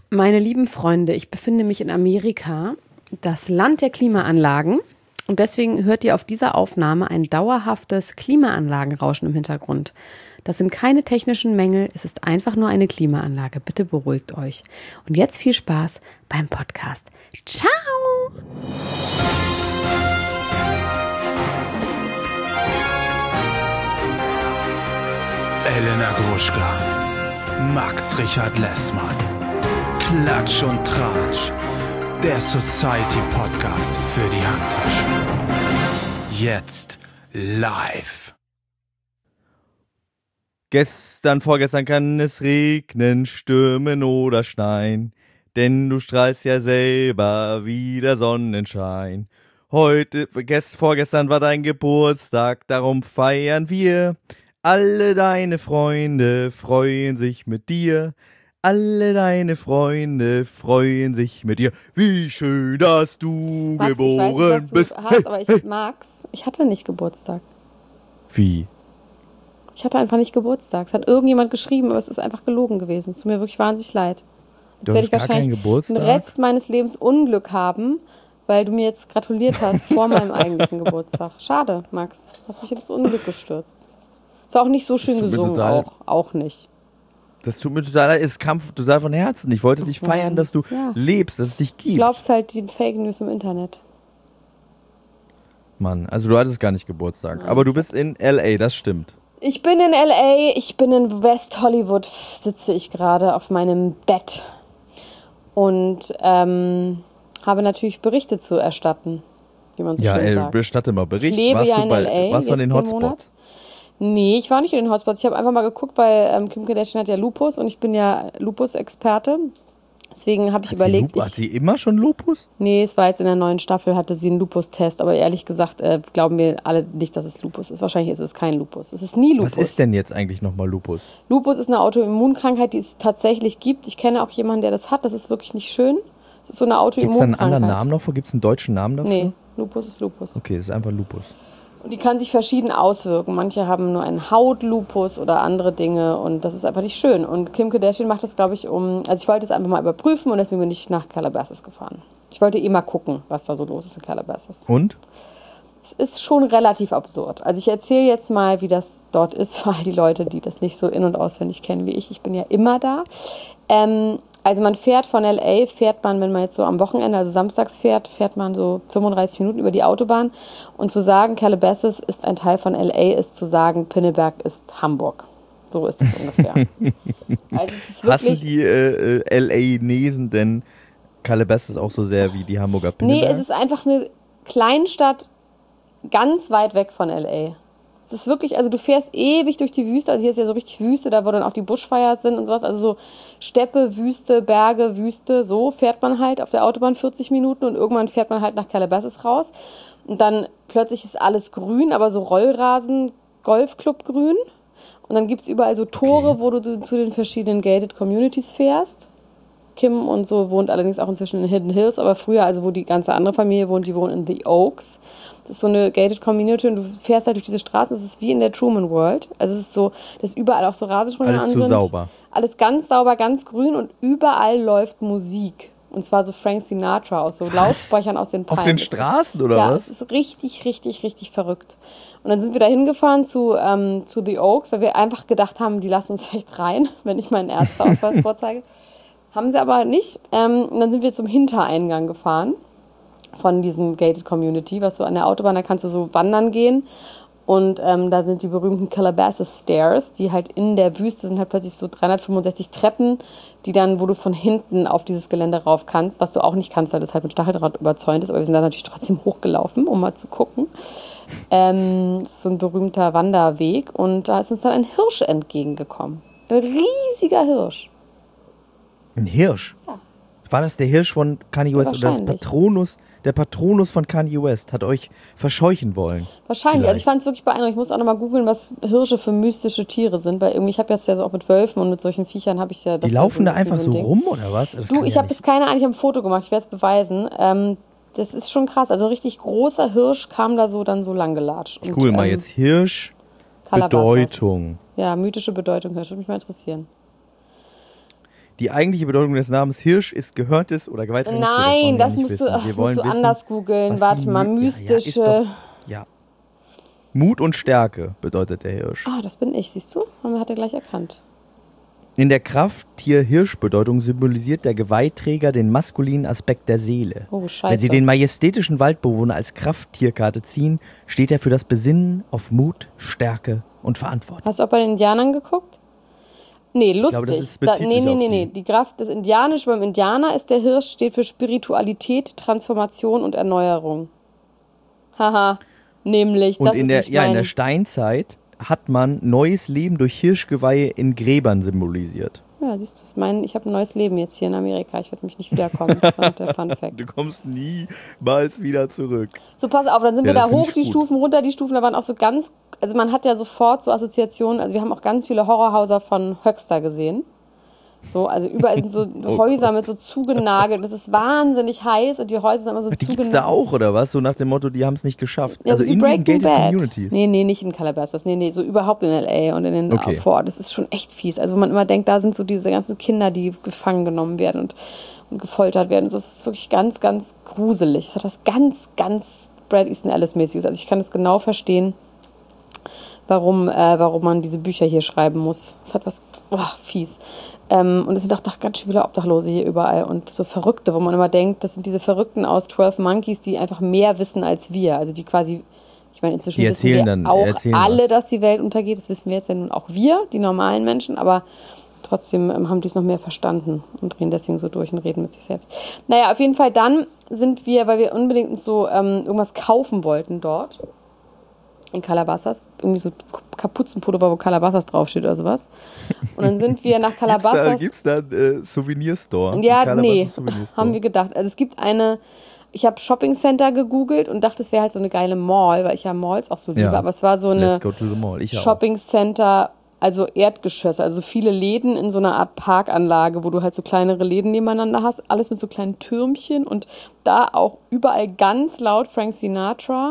Meine lieben Freunde, ich befinde mich in Amerika, das Land der Klimaanlagen. Und deswegen hört ihr auf dieser Aufnahme ein dauerhaftes Klimaanlagenrauschen im Hintergrund. Das sind keine technischen Mängel, es ist einfach nur eine Klimaanlage. Bitte beruhigt euch. Und jetzt viel Spaß beim Podcast. Ciao! Elena Gruschka, Max Richard Lessmann, Klatsch und Tratsch, der Society-Podcast für die Handtasche. Jetzt live. Vorgestern kann es regnen, stürmen oder schneien, denn du strahlst ja selber wie der Sonnenschein. Vorgestern war dein Geburtstag, darum feiern wir. Alle deine Freunde freuen sich mit dir. Alle deine Freunde freuen sich mit dir. Wie schön, dass du Max, geboren ich weiß nicht, was bist. du hast, aber Max, ich hatte nicht Geburtstag. Wie? Ich hatte einfach nicht Geburtstag. Es hat irgendjemand geschrieben, aber es ist einfach gelogen gewesen. Es tut mir wirklich wahnsinnig leid. Jetzt werde ich wahrscheinlich den Rest meines Lebens Unglück haben, weil du mir jetzt gratuliert hast vor meinem eigentlichen Geburtstag. Schade, Max. Hast mich ins Unglück gestürzt. Ist auch nicht so schön gesungen, auch nicht. Das tut mir total leid. Es kam total von Herzen. Ich wollte dich feiern, dass du lebst, dass es dich gibt. Du glaubst halt die Fake News im Internet. Mann, also du hattest gar nicht Geburtstag. Aber du bist in L.A., das stimmt. Ich bin in L.A., ich bin in West Hollywood, sitze ich gerade auf meinem Bett und habe natürlich Berichte zu erstatten, wie man so schön sagt. Ja, bestatte mal Bericht. Ich lebe ja in L.A. Warst du an den Hotspots? Nee, ich war nicht in den Hotspots. Ich habe einfach mal geguckt, weil Kim Kardashian hat ja Lupus und ich bin ja Lupus-Experte. Deswegen habe ich überlegt... Hat sie immer schon Lupus? Nee, es war jetzt in der neuen Staffel, hatte sie einen Lupus-Test. Aber ehrlich gesagt glauben wir alle nicht, dass es Lupus ist. Wahrscheinlich ist es kein Lupus. Es ist nie Lupus. Was ist denn jetzt eigentlich nochmal Lupus? Lupus ist eine Autoimmunkrankheit, die es tatsächlich gibt. Ich kenne auch jemanden, der das hat. Das ist wirklich nicht schön. Das ist so eine Autoimmunkrankheit. Gibt es da einen anderen Namen noch? Gibt es einen deutschen Namen dafür? Nee, Lupus ist Lupus. Okay, das ist einfach Lupus. Und die kann sich verschieden auswirken. Manche haben nur einen Hautlupus oder andere Dinge und das ist einfach nicht schön. Und Kim Kardashian macht das, glaube ich, also ich wollte es einfach mal überprüfen und deswegen bin ich nach Calabasas gefahren. Ich wollte mal gucken, was da so los ist in Calabasas. Und? Es ist schon relativ absurd. Also ich erzähle jetzt mal, wie das dort ist, für all die Leute, die das nicht so in- und auswendig kennen wie ich. Ich bin ja immer da. Also man fährt von L.A., wenn man jetzt so am Wochenende, also samstags fährt man so 35 Minuten über die Autobahn. Und zu sagen, Calabasas ist ein Teil von L.A., ist zu sagen, Pinneberg ist Hamburg. So ist es ungefähr. Also es ist wirklich, hassen die L.A.-Nesen denn Calabasas auch so sehr wie die Hamburger Pinneberg? Nee, es ist einfach eine Kleinstadt ganz weit weg von L.A. Es ist wirklich, also du fährst ewig durch die Wüste, also hier ist ja so richtig Wüste, da wo dann auch die Bushfires sind und sowas, also so Steppe, Wüste, Berge, Wüste, so fährt man halt auf der Autobahn 40 Minuten und irgendwann fährt man halt nach Calabasas raus und dann plötzlich ist alles grün, aber so Rollrasen, Golfclub grün und dann gibt es überall so Tore, wo du zu den verschiedenen Gated Communities fährst. Kim und so wohnt allerdings auch inzwischen in Hidden Hills, aber früher, also wo die ganze andere Familie wohnt, die wohnen in The Oaks. Das ist so eine gated Community und du fährst halt durch diese Straßen, das ist wie in der Truman World. Also es ist so, dass überall auch so Rasensprünge an sind. Alles zu sauber. Alles ganz sauber, ganz grün und überall läuft Musik. Und zwar so Frank Sinatra aus so Lautsprechern aus den Palmen. Auf den Straßen oder was? Ja, es ist richtig, richtig, richtig verrückt. Und dann sind wir da hingefahren zu The Oaks, weil wir einfach gedacht haben, die lassen uns vielleicht rein, wenn ich meinen Ärzteausweis vorzeige. Haben sie aber nicht. Und dann sind wir zum Hintereingang gefahren von diesem Gated Community, was so an der Autobahn, da kannst du so wandern gehen. Und da sind die berühmten Calabasas Stairs, die halt in der Wüste sind halt plötzlich so 365 Treppen, die dann, wo du von hinten auf dieses Gelände rauf kannst, was du auch nicht kannst, weil das halt mit Stacheldraht überzäunt ist, aber wir sind da natürlich trotzdem hochgelaufen, um mal zu gucken. Das ist so ein berühmter Wanderweg und da ist uns dann ein Hirsch entgegengekommen. Ein riesiger Hirsch. Ein Hirsch? Ja. War das der Hirsch von Kanye West oder der Patronus von Kanye West hat euch verscheuchen wollen? Wahrscheinlich. Vielleicht. Also ich fand es wirklich beeindruckend. Ich muss auch nochmal googeln, was Hirsche für mystische Tiere sind, weil irgendwie, ich habe jetzt ja so auch mit Wölfen und mit solchen Viechern habe ich ja... Die laufen da einfach so rum oder was? Ich habe bis keine Ahnung, ich habe ein Foto gemacht, ich werde es beweisen. Das ist schon krass. Also ein richtig großer Hirsch kam da so dann so lang gelatscht. Ich google mal jetzt Hirsch, Bedeutung. Ja, mythische Bedeutung, das würde mich mal interessieren. Die eigentliche Bedeutung des Namens Hirsch ist gehörntes oder geweihtes Tier. Nein, das musst du anders googeln. Warte mal, mystische... Ja. Mut und Stärke bedeutet der Hirsch. Ah, das bin ich, siehst du? Hat er gleich erkannt. In der Krafttier-Hirsch-Bedeutung symbolisiert der Geweihträger den maskulinen Aspekt der Seele. Oh, scheiße. Wenn Sie den majestätischen Waldbewohner als Krafttierkarte ziehen, steht er für das Besinnen auf Mut, Stärke und Verantwortung. Hast du auch bei den Indianern geguckt? Nee, lustig. Ich glaube, das bezieht sich auf die. Die Kraft des Indianischen beim Indianer ist der Hirsch, steht für Spiritualität, Transformation und Erneuerung. Haha, nämlich, und das ist in der Steinzeit hat man neues Leben durch Hirschgeweihe in Gräbern symbolisiert. Ja, siehst du, ich habe ein neues Leben jetzt hier in Amerika. Ich werde mich nicht wiederkommen. Das war der Fun Fact. Du kommst niemals wieder zurück. So, pass auf, dann sind wir da hoch, die Stufen, runter die Stufen. Da waren auch so ganz, also man hat ja sofort so Assoziationen. Also wir haben auch ganz viele Horrorhäuser von Höxter gesehen. So, also überall sind so Häuser mit so zugenagelt. Das ist wahnsinnig heiß und die Häuser sind immer so zugenagelt. Die gibt's da auch, oder was? So nach dem Motto, die haben es nicht geschafft. Ja, also in diesen gated Communities. Nee, nicht in Calabasas. Nee, so überhaupt in L.A. und in den Vororten. Das ist schon echt fies. Also wo man immer denkt, da sind so diese ganzen Kinder, die gefangen genommen werden und gefoltert werden. Das ist wirklich ganz, ganz gruselig. Es hat was ganz, ganz Bret Easton Ellis-mäßiges. Also ich kann es genau verstehen, warum man diese Bücher hier schreiben muss. Es hat was fies. Und es sind auch ganz viele Obdachlose hier überall und so Verrückte, wo man immer denkt, das sind diese Verrückten aus 12 Monkeys, die einfach mehr wissen als wir. Also die quasi, ich meine, inzwischen wissen wir auch alle, dass die Welt untergeht. Das wissen wir jetzt ja nun auch wir, die normalen Menschen, aber trotzdem haben die es noch mehr verstanden und drehen deswegen so durch und reden mit sich selbst. Naja, auf jeden Fall dann sind wir, weil wir unbedingt uns so irgendwas kaufen wollten dort, in Calabasas, irgendwie so Kapuzenpullover, wo Calabasas draufsteht oder sowas. Und dann sind wir nach Calabasas. Gibt's da einen Souvenirstore? Ja, nee, haben wir gedacht. Also es gibt ich habe Shopping Center gegoogelt und dachte, es wäre halt so eine geile Mall, weil ich ja Malls auch so liebe, aber es war so eine Shopping Center, also Erdgeschosse, also viele Läden in so einer Art Parkanlage, wo du halt so kleinere Läden nebeneinander hast, alles mit so kleinen Türmchen und da auch überall ganz laut Frank Sinatra.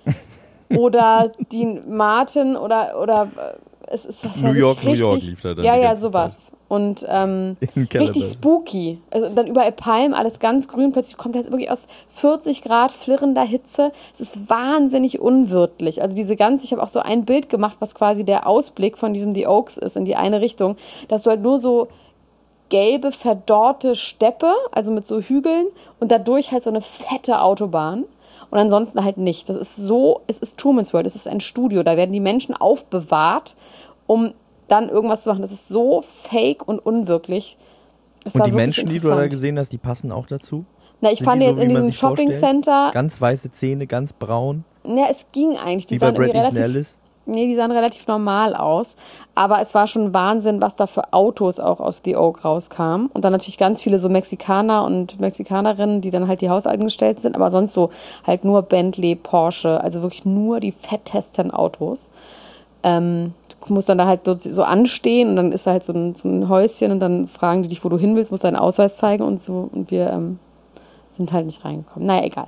Oder Dean Martin oder es ist was New York lief da dann. Ja, sowas. Und richtig spooky. Also dann überall Palmen, alles ganz grün. Plötzlich kommt jetzt wirklich aus 40 Grad flirrender Hitze. Es ist wahnsinnig unwirtlich. Also ich habe auch so ein Bild gemacht, was quasi der Ausblick von diesem The Oaks ist in die eine Richtung, dass du halt nur so gelbe, verdorrte Steppe, also mit so Hügeln und dadurch halt so eine fette Autobahn. Und ansonsten halt nicht. Es ist Truman's World, es ist ein Studio. Da werden die Menschen aufbewahrt, um dann irgendwas zu machen. Das ist so fake und unwirklich. Und die Menschen, die du da gesehen hast, die passen auch dazu? Na, ich fand jetzt in diesem Shopping Center... Ganz weiße Zähne, ganz braun? Ja, es ging eigentlich. Die sahen relativ... Nee, die sahen relativ normal aus. Aber es war schon Wahnsinn, was da für Autos auch aus The Oak rauskamen. Und dann natürlich ganz viele so Mexikaner und Mexikanerinnen, die dann halt die Hausangestellten sind. Aber sonst so halt nur Bentley, Porsche. Also wirklich nur die fettesten Autos. Du musst dann da halt so anstehen und dann ist da halt so ein Häuschen und dann fragen die dich, wo du hin willst, musst deinen Ausweis zeigen und so. Und wir sind halt nicht reingekommen. Naja, egal.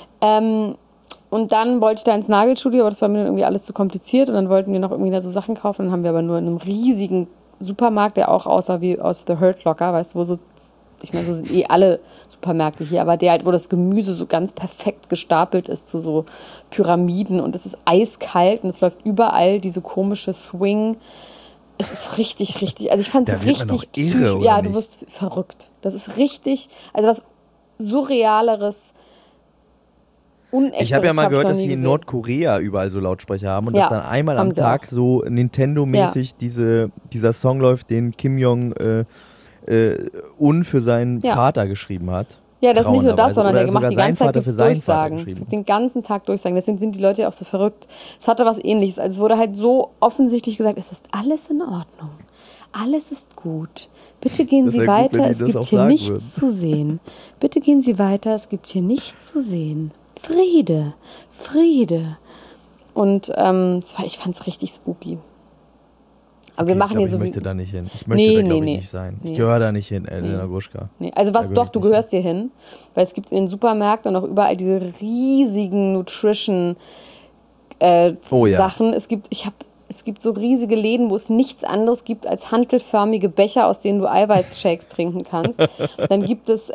Und dann wollte ich da ins Nagelstudio, aber das war mir dann irgendwie alles zu kompliziert. Und dann wollten wir noch irgendwie da so Sachen kaufen. Dann haben wir aber nur in einem riesigen Supermarkt, der auch aussah wie aus The Hurt Locker, weißt du, wo so, ich meine, so sind alle Supermärkte hier, aber der halt, wo das Gemüse so ganz perfekt gestapelt ist zu so Pyramiden und es ist eiskalt und es läuft überall diese komische Swing. Es ist richtig, richtig, also ich fand es richtig irre, ja, du wirst verrückt. Das ist richtig, also was Surrealeres. Ich habe ja mal gehört, dass sie in Nordkorea überall so Lautsprecher haben und dass dann einmal am Tag so Nintendo-mäßig dieser Song läuft, den Kim Jong-un für seinen Vater geschrieben hat. Ja, das ist nicht nur das, sondern der macht die ganze Zeit Durchsagen. Es gibt den ganzen Tag Durchsagen. Deswegen sind die Leute ja auch so verrückt. Es hatte was Ähnliches. Also es wurde halt so offensichtlich gesagt, es ist alles in Ordnung. Alles ist gut. Bitte gehen Sie weiter, es gibt hier nichts zu sehen. Bitte gehen Sie weiter, es gibt hier nichts zu sehen. Friede, Friede. Und ich fand es richtig spooky. Aber wir machen hier so. Ich möchte da nicht hin. Ich möchte da, glaube ich, nicht sein. Ich gehöre da nicht hin, Elena Gruschka. Nee. Also du gehörst hier hin. Weil es gibt in den Supermärkten und auch überall diese riesigen Nutrition Sachen. Es gibt, Es gibt so riesige Läden, wo es nichts anderes gibt als hantelförmige Becher, aus denen du Eiweißshakes trinken kannst. Dann gibt es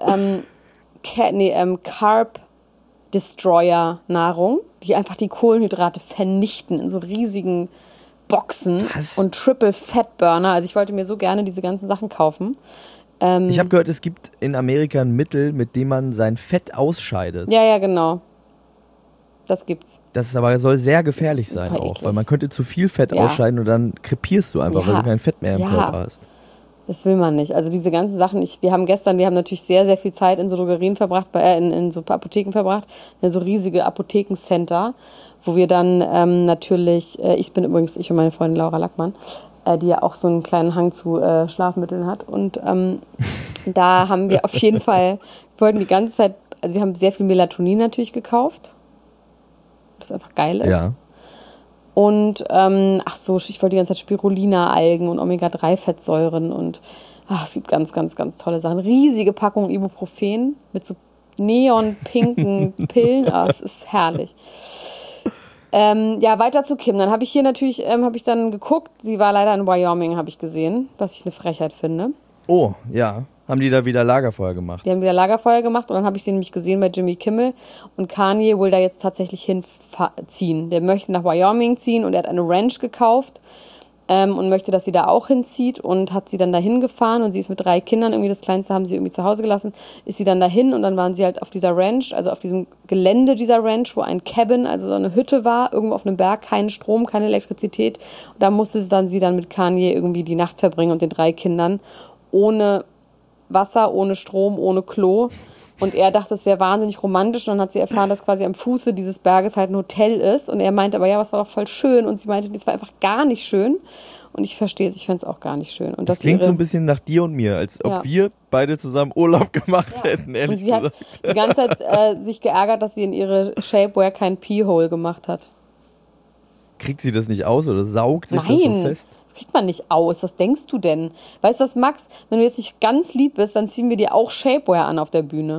Carb Destroyer Nahrung, die einfach die Kohlenhydrate vernichten in so riesigen Boxen. Was? Und Triple Fat Burner. Also ich wollte mir so gerne diese ganzen Sachen kaufen. Ich habe gehört, es gibt in Amerika ein Mittel, mit dem man sein Fett ausscheidet. Ja, genau. Das gibt's. Soll sehr gefährlich super sein auch, eklig. weil man könnte zu viel Fett ausscheiden und dann krepierst du einfach, weil du kein Fett mehr im Körper hast. Das will man nicht. Also diese ganzen Sachen, wir haben natürlich sehr, sehr viel Zeit in so Drogerien verbracht, in so Apotheken verbracht, in so riesige Apothekencenter, wo wir dann natürlich, ich und meine Freundin Laura Lackmann, die ja auch so einen kleinen Hang zu Schlafmitteln hat. Und da haben wir auf jeden Fall, wollten die ganze Zeit, also wir haben sehr viel Melatonin natürlich gekauft, das einfach geil ist. Ja. Und ich wollte die ganze Zeit Spirulina-Algen und Omega-3-Fettsäuren und es gibt ganz, ganz, ganz tolle Sachen. Riesige Packungen Ibuprofen mit so neonpinken Pillen. Es ist herrlich. Weiter zu Kim. Dann habe ich hier natürlich dann geguckt. Sie war leider in Wyoming, habe ich gesehen, was ich eine Frechheit finde. Oh, ja. Haben die da wieder Lagerfeuer gemacht? Die haben wieder Lagerfeuer gemacht und dann habe ich sie nämlich gesehen bei Jimmy Kimmel und Kanye will da jetzt tatsächlich hinziehen. Der möchte nach Wyoming ziehen und er hat eine Ranch gekauft und möchte, dass sie da auch hinzieht und hat sie dann dahin gefahren und sie ist mit 3 Kindern, irgendwie das Kleinste haben sie irgendwie zu Hause gelassen, ist sie dann dahin und dann waren sie halt auf dieser Ranch, also auf diesem Gelände dieser Ranch, wo ein Cabin, also so eine Hütte war, irgendwo auf einem Berg, kein Strom, keine Elektrizität und da musste sie dann mit Kanye irgendwie die Nacht verbringen und den 3 Kindern ohne Wasser, ohne Strom, ohne Klo. Und er dachte, das wäre wahnsinnig romantisch. Und dann hat sie erfahren, dass quasi am Fuße dieses Berges halt ein Hotel ist. Und er meinte aber, ja, was war doch voll schön. Und sie meinte, das war einfach gar nicht schön. Und ich verstehe es, ich fände es auch gar nicht schön. Und das klingt so ein bisschen nach dir und mir, als ob wir beide zusammen Urlaub gemacht hätten, ehrlich gesagt. Und sie hat die ganze Zeit sich geärgert, dass sie in ihre Shapewear kein Pee-Hole gemacht hat. Kriegt sie das nicht aus oder saugt sich das so fest? Das kriegt man nicht aus. Was denkst du denn? Weißt du was, Max? Wenn du jetzt nicht ganz lieb bist, dann ziehen wir dir auch Shapewear an auf der Bühne.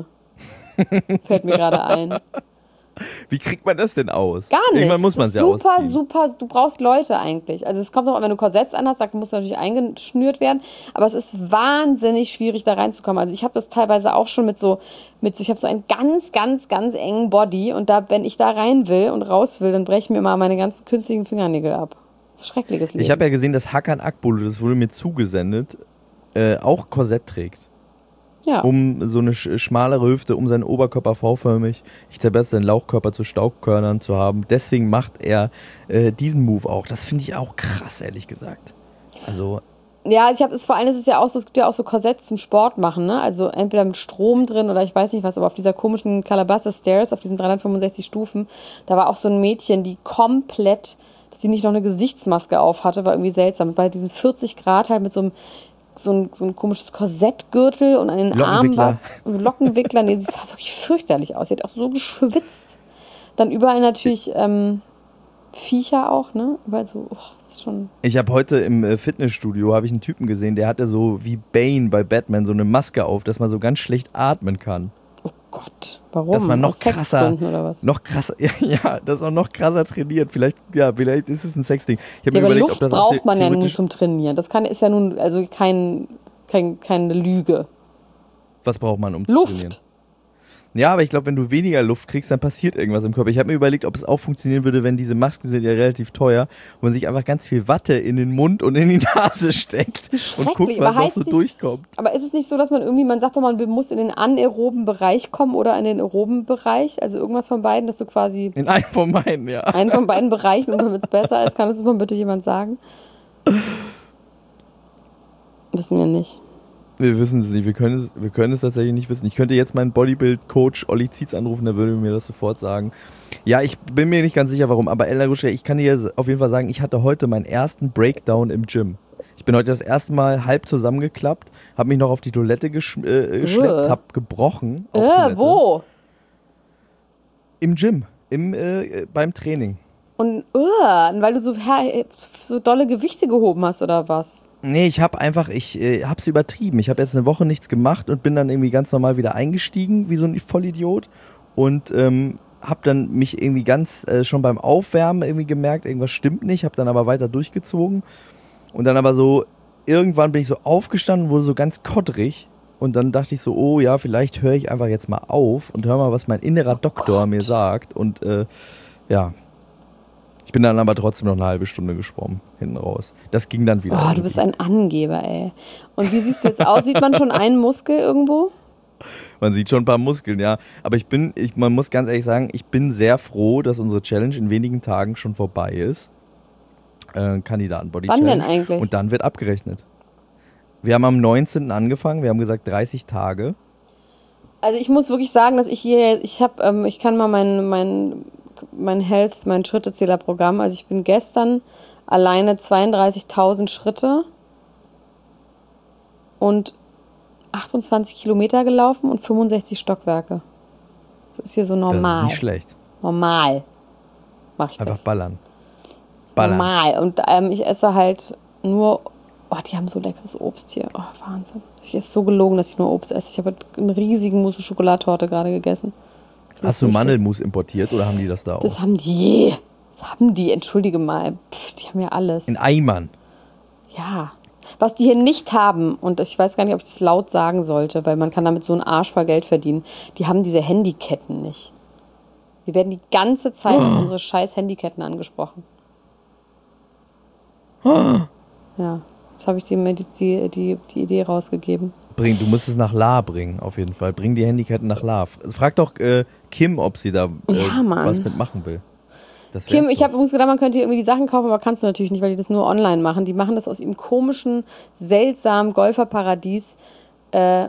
Fällt mir gerade ein. Wie kriegt man das denn aus? Gar nicht. Irgendwann muss man es ja ausziehen. Super, du brauchst Leute eigentlich. Also es kommt noch, wenn du Korsetts anhast, da musst du natürlich eingeschnürt werden. Aber es ist wahnsinnig schwierig, da reinzukommen. Also ich habe das teilweise auch schon ich habe so einen ganz, ganz, ganz engen Body und wenn ich da rein will und raus will, dann brechen mir mal meine ganzen künstlichen Fingernägel ab. Das ist ein schreckliches Leben. Ich habe ja gesehen, dass Hakan Akbulut, das wurde mir zugesendet, auch Korsett trägt. Ja. Um so eine schmalere Hüfte, um seinen Oberkörper V-förmig, ich zerberste seinen Lauchkörper zu Staubkörnern zu haben. Deswegen macht er diesen Move auch. Das finde ich auch krass, ehrlich gesagt. Also ja, vor allem ist es ja auch so, es gibt ja auch so Korsetts zum Sport machen, ne? Also entweder mit Strom drin oder ich weiß nicht was, aber auf dieser komischen Calabasas Stairs, auf diesen 365 Stufen, da war auch so ein Mädchen, die komplett, dass sie nicht noch eine Gesichtsmaske auf hatte, war irgendwie seltsam. Bei diesen 40 Grad halt mit so ein komisches Korsettgürtel und an den Armen was. Lockenwickler. Nee, sie sah wirklich fürchterlich aus. Sie hat auch so geschwitzt. Dann überall natürlich Viecher auch, ne? Überall so, das ist schon... Ich habe heute im Fitnessstudio einen Typen gesehen, der hatte so wie Bane bei Batman so eine Maske auf, dass man so ganz schlecht atmen kann. Oh Gott, warum? Dass man noch Aus krasser, Sexgründen oder was? noch krasser, ja, das auch noch krasser trainiert. Vielleicht ist es ein Sexding. Ich habe Ja, mir aber überlegt, Luft ob das braucht man ja nun theoretisch- zum Trainieren. Das ist ja nun also keine Lüge. Was braucht man, um zu Luft. trainieren? Ja, aber ich glaube, wenn du weniger Luft kriegst, dann passiert irgendwas im Körper. Ich habe mir überlegt, ob es auch funktionieren würde, wenn diese Masken sind ja relativ teuer und man sich einfach ganz viel Watte in den Mund und in die Nase steckt und guckt, was noch so durchkommt. Aber ist es nicht so, dass man sagt doch, man muss in den anaeroben Bereich kommen oder in den aeroben Bereich? Also irgendwas von beiden, dass du quasi... In einem von beiden, ja. Einen von beiden Bereichen und damit es besser ist. Kann das mal bitte jemand sagen? Wissen wir nicht. Wir wissen es nicht, wir können es tatsächlich nicht wissen. Ich könnte jetzt meinen Bodybuild-Coach Olli Zietz anrufen, der würde mir das sofort sagen. Ja, ich bin mir nicht ganz sicher, warum, aber Ella Ruschka, ich kann dir auf jeden Fall sagen, ich hatte heute meinen ersten Breakdown im Gym. Ich bin heute das erste Mal halb zusammengeklappt, habe mich noch auf die Toilette geschleppt, habe gebrochen. Auf Toilette. Wo? Im Gym, beim Training. Und weil du so dolle Gewichte gehoben hast oder was? Nee, ich hab's übertrieben. Ich habe jetzt eine Woche nichts gemacht und bin dann irgendwie ganz normal wieder eingestiegen, wie so ein Vollidiot. Und habe dann mich irgendwie ganz schon beim Aufwärmen irgendwie gemerkt, irgendwas stimmt nicht, habe dann aber weiter durchgezogen und dann aber so, irgendwann bin ich so aufgestanden, wurde so ganz kottrig und dann dachte ich so, oh ja, vielleicht höre ich einfach jetzt mal auf und höre mal, was mein innerer Doktor mir sagt und ja, ich bin dann aber trotzdem noch eine halbe Stunde geschwommen, hinten raus. Das ging dann wieder. Oh, du bist ein Angeber, ey. Und wie siehst du jetzt aus? Sieht man schon einen Muskel irgendwo? Man sieht schon ein paar Muskeln, ja. Aber man muss ganz ehrlich sagen, ich bin sehr froh, dass unsere Challenge in wenigen Tagen schon vorbei ist. Kandidaten-Body-Challenge. Wann denn eigentlich? Und dann wird abgerechnet. Wir haben am 19. angefangen, wir haben gesagt 30 Tage. Also ich muss wirklich sagen, dass ich kann mal mein Schrittezählerprogramm, also ich bin gestern alleine 32.000 Schritte und 28 Kilometer gelaufen und 65 Stockwerke. Das ist hier so normal. Das ist nicht schlecht. Normal mache ich das. Einfach ballern. Normal. Und ich esse halt nur, die haben so leckeres Obst hier. Oh, Wahnsinn. Ich esse so gelogen, dass ich nur Obst esse. Ich habe eine riesige Mousse-Schokolade-Torte gerade gegessen. Hast du Mandelmus importiert oder haben die das da auch? Das haben die, entschuldige mal. Die haben ja alles. In Eimern. Ja. Was die hier nicht haben, und ich weiß gar nicht, ob ich das laut sagen sollte, weil man kann damit so einen Arsch voll Geld verdienen, die haben diese Handyketten nicht. Wir werden die ganze Zeit auf unsere scheiß Handyketten angesprochen. Ja, jetzt habe ich dir die Idee rausgegeben. Du musst es nach La bringen, auf jeden Fall. Bring die Handyketten nach La. Frag doch Kim, ob sie da was mitmachen will. Kim, ich habe übrigens gedacht, man könnte hier irgendwie die Sachen kaufen, aber kannst du natürlich nicht, weil die das nur online machen. Die machen das aus ihrem komischen, seltsamen Golferparadies. Da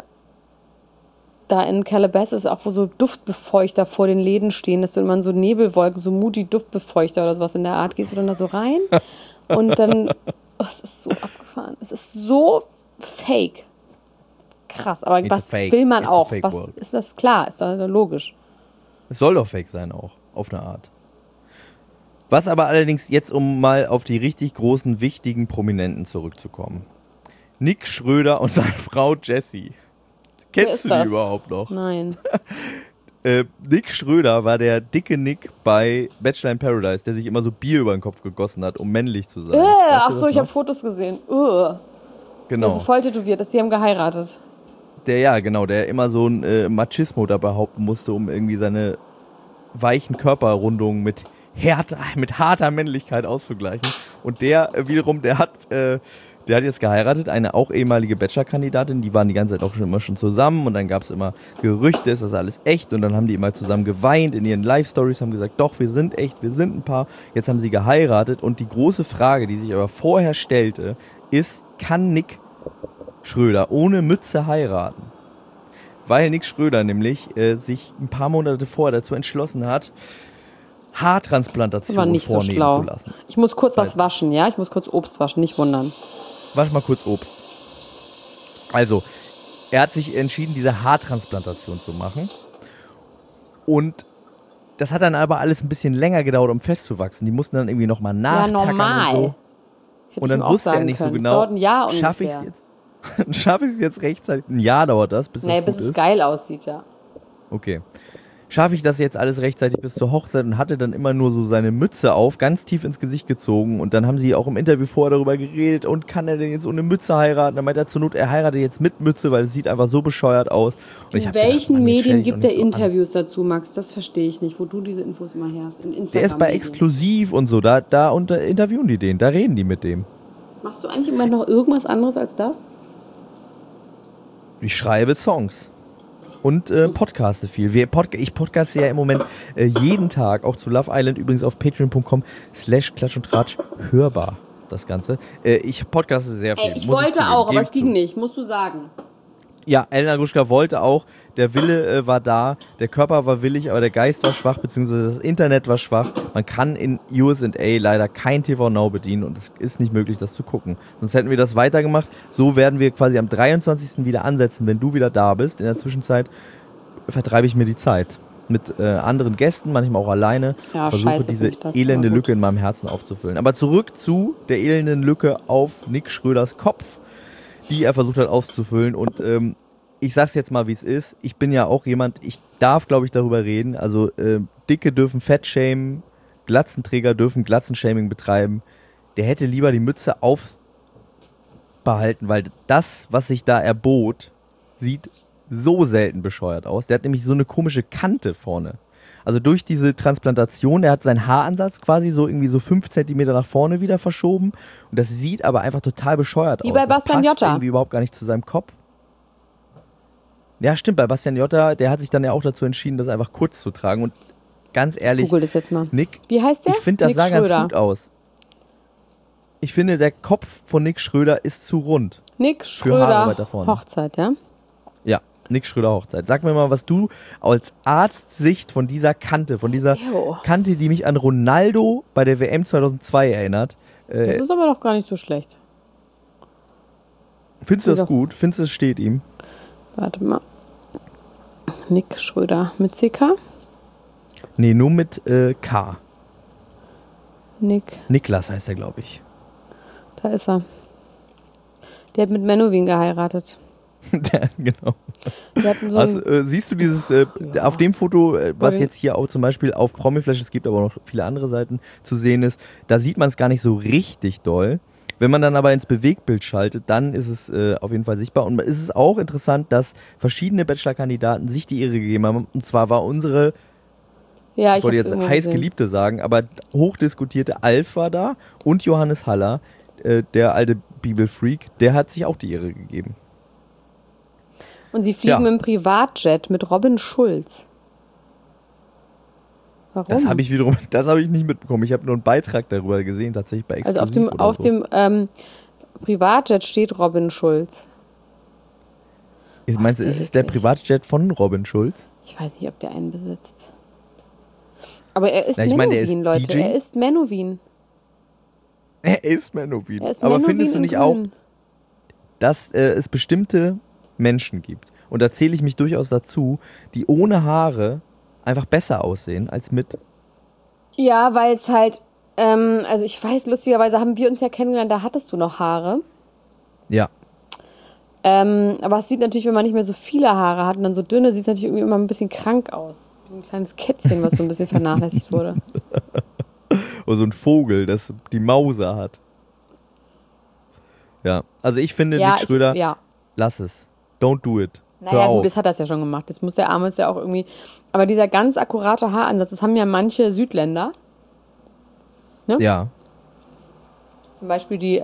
in Calabasas, auch wo so Duftbefeuchter vor den Läden stehen, dass du immer in so Nebelwolken, so Muji-Duftbefeuchter oder sowas in der Art, gehst du dann da so rein und dann, es ist so abgefahren. Es ist so fake. Krass, aber was will man auch? Was ist das klar? Ist das logisch? Es soll doch fake sein auch, auf eine Art. Was aber allerdings jetzt, um mal auf die richtig großen, wichtigen Prominenten zurückzukommen. Nick Schröder und seine Frau Jessie. Kennst du die überhaupt noch? Nein. Nick Schröder war der dicke Nick bei Bachelor in Paradise, der sich immer so Bier über den Kopf gegossen hat, um männlich zu sein. Ach so, ich habe Fotos gesehen. Genau. Also voll tätowiert ist, die haben geheiratet. Der immer so ein Machismo da behaupten musste, um irgendwie seine weichen Körperrundungen mit harter Männlichkeit auszugleichen. Und der wiederum, der hat jetzt geheiratet, eine auch ehemalige Bachelor-Kandidatin, die waren die ganze Zeit auch immer schon zusammen und dann gab es immer Gerüchte, ist das alles echt und dann haben die immer zusammen geweint in ihren Live-Stories, haben gesagt, doch, wir sind echt, wir sind ein Paar. Jetzt haben sie geheiratet und die große Frage, die sich aber vorher stellte, ist, kann Nick Schröder ohne Mütze heiraten? Weil Nick Schröder nämlich sich ein paar Monate vorher dazu entschlossen hat, Haartransplantation vornehmen zu lassen. Ich muss kurz was waschen, ja? Ich muss kurz Obst waschen, nicht wundern. Wasch mal kurz Obst. Also, er hat sich entschieden, diese Haartransplantation zu machen. Und das hat dann aber alles ein bisschen länger gedauert, um festzuwachsen. Die mussten dann irgendwie nochmal nachtackern. Ja, normal. Und so. Und dann wusste er nicht so genau, schaffe ich es jetzt rechtzeitig? Ein Jahr dauert das, bis es geil aussieht, ja. Okay. Schaffe ich das jetzt alles rechtzeitig bis zur Hochzeit und hatte dann immer nur so seine Mütze auf, ganz tief ins Gesicht gezogen und dann haben sie auch im Interview vorher darüber geredet und kann er denn jetzt ohne Mütze heiraten? Dann meinte er zur Not, er heiratet jetzt mit Mütze, weil es sieht einfach so bescheuert aus. Und in welchen Medien gibt er Interviews dazu, Max? Das verstehe ich nicht, wo du diese Infos immer herst. In Instagram. Der ist bei Exklusiv und so, da interviewen die den, da reden die mit dem. Machst du eigentlich im Moment noch irgendwas anderes als das? Ich schreibe Songs. Und podcaste viel. Ich podcaste ja im Moment jeden Tag, auch zu Love Island, übrigens auf patreon.com/Klatsch und Tratsch hörbar, das Ganze. Ich podcaste sehr viel. Ich wollte auch, aber es ging nicht, musst du sagen. Ja, Elena Gruschka wollte auch, der Wille war da, der Körper war willig, aber der Geist war schwach, beziehungsweise das Internet war schwach. Man kann in USA leider kein TV Now bedienen und es ist nicht möglich, das zu gucken. Sonst hätten wir das weitergemacht. So werden wir quasi am 23. wieder ansetzen, wenn du wieder da bist. In der Zwischenzeit vertreibe ich mir die Zeit mit anderen Gästen, manchmal auch alleine. Ja, versuche diese elende Lücke in meinem Herzen aufzufüllen. Aber zurück zu der elenden Lücke auf Nick Schröders Kopf, die er versucht hat aufzufüllen. Und ich sag's jetzt mal, wie es ist. Ich bin ja auch jemand, ich darf, glaube ich, darüber reden. Also Dicke dürfen Fettshamen, Glatzenträger dürfen Glatzenshaming betreiben. Der hätte lieber die Mütze aufbehalten, weil das, was sich da erbot, sieht so selten bescheuert aus. Der hat nämlich so eine komische Kante vorne. Also durch diese Transplantation, der hat seinen Haaransatz quasi so irgendwie so 5 Zentimeter nach vorne wieder verschoben. Und das sieht aber einfach total bescheuert aus. Wie bei Bastian Das passt Jotta. irgendwie überhaupt gar nicht zu seinem Kopf. Ja, stimmt, bei Bastian Jotta, der hat sich dann ja auch dazu entschieden, das einfach kurz zu tragen. Und ganz ehrlich, Google das jetzt mal. Nick, Wie heißt der? ich finde, das Nick sah Schröder. ganz gut aus. Ich finde, der Kopf von Nick Schröder ist zu rund. Nick Haare Schröder, weiter vorne. Hochzeit, ja? Ja, Nick Schröder Hochzeit. Sag mir mal, was du als Arztsicht von dieser Kante, Ew. Kante, die mich an Ronaldo bei der WM 2002 erinnert. Das ist aber doch gar nicht so schlecht. Findest du das doch. gut? Findest du, es steht ihm? Warte mal. Nick Schröder mit CK? Nee, nur mit K. Nick, Niklas heißt er, glaube ich. da ist er. Der hat mit Menowin geheiratet. Genau. Die hatten so Also, ein, siehst du dieses, auf dem Foto, was jetzt hier auch zum Beispiel auf Promiflash, es gibt aber noch viele andere Seiten zu sehen ist, da sieht man es gar nicht so richtig doll. Wenn man dann aber ins Bewegtbild schaltet, dann ist es auf jeden Fall sichtbar. Und es ist auch interessant, dass verschiedene Bachelor-Kandidaten sich die Ehre gegeben haben. Und zwar war unsere, ja, ich ich wollte hab's jetzt irgendwo heiß gesehen. Geliebte sagen, aber hochdiskutierte Alf war da und Johannes Haller, der alte Bibelfreak, der hat sich auch die Ehre gegeben. Und sie fliegen Ja. mit dem Privatjet mit Robin Schulz. Warum? Das habe ich nicht mitbekommen. Ich habe nur einen Beitrag darüber gesehen, tatsächlich bei Also Exklusiv auf oder so. dem Privatjet steht Robin Schulz. Meinst du, sehr ist es der eklig. Privatjet von Robin Schulz? Ich weiß nicht, ob der einen besitzt. Aber er ist Na, ich meine, der ist Menowin, Leute. DJ. Er ist Menowin. Er ist Menowin. Er ist Aber Menowin findest du in nicht auch, Grün. dass es bestimmte Menschen gibt, und da zähle ich mich durchaus dazu, die ohne Haare einfach besser aussehen als mit? Ja, weil es halt, also ich weiß, lustigerweise haben wir uns ja kennengelernt, da hattest du noch Haare. Ja. Aber es sieht natürlich, wenn man nicht mehr so viele Haare hat und dann so dünne, sieht es natürlich irgendwie immer ein bisschen krank aus. Wie ein kleines Kätzchen, was so ein bisschen vernachlässigt wurde. Oder so ein Vogel, das die Mauser hat. Ja, also ich finde, Ja, Nick Schröder, ja. lass es. Don't do it. Hör Naja, auf. gut, das hat das ja schon gemacht. Jetzt muss der Arme jetzt ja auch irgendwie. Aber dieser ganz akkurate Haaransatz, das haben ja manche Südländer. Ja. Zum Beispiel die,